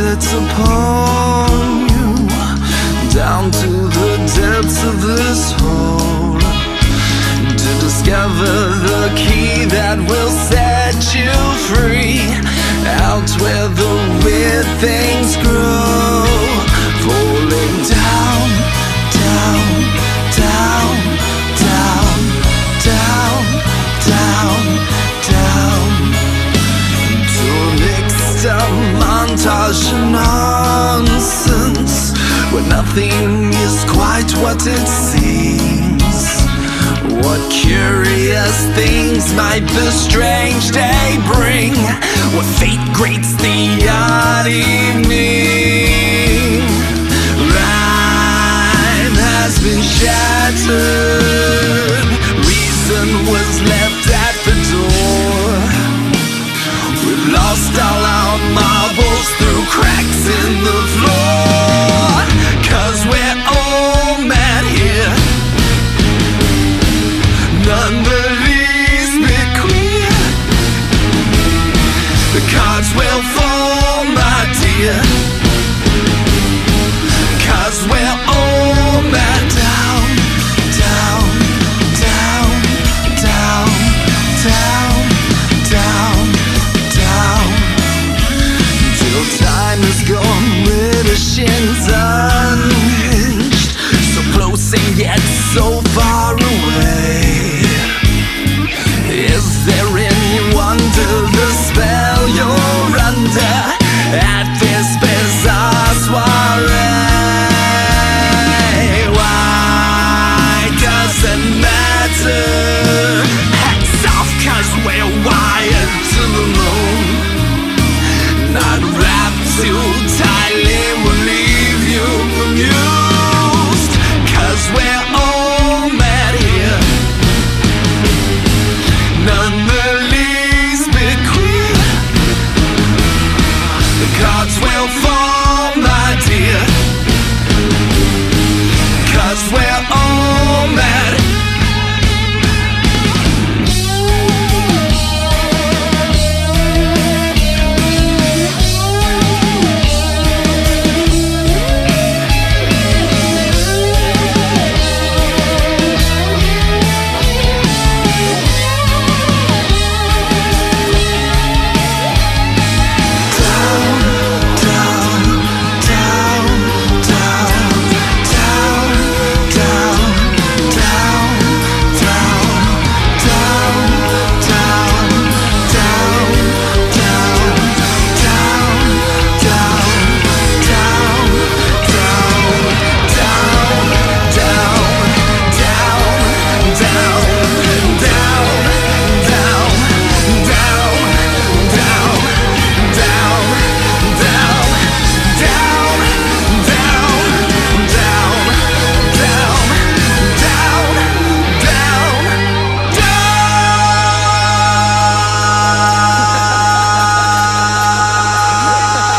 sits upon you, down to the depths of this hole, to discover the key that will set you free, out where the weird things grow, falling down, down, down, down, down, down, down, to a mixed up montage of nonsense, where nothing is quite what it seems. What curious things might the strange day bring? What fate greets the odd evening? Rhyme has been shattered, reason was left at the door. We've lost all our marbles through cracks in the floor, 'cause we're all mad here, none the least bit queer. The cards will fall, my dear, 'cause we're all mad. Down, down, down, down, down, down, down, till time is gone where the shins unhinged, so close and yet so far away. Is there any wonder the spell you're under at this bizarre soiree? Why does it matter? Hats off, 'cause we're wired to the moon, not wrapped too tightly will leave you bemused, 'cause we're all mad here, none the least bit queer. The cards will fall, my dear, 'cause we're all mad.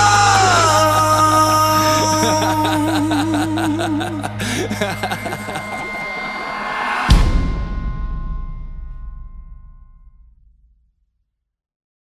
Ha ha ha ha.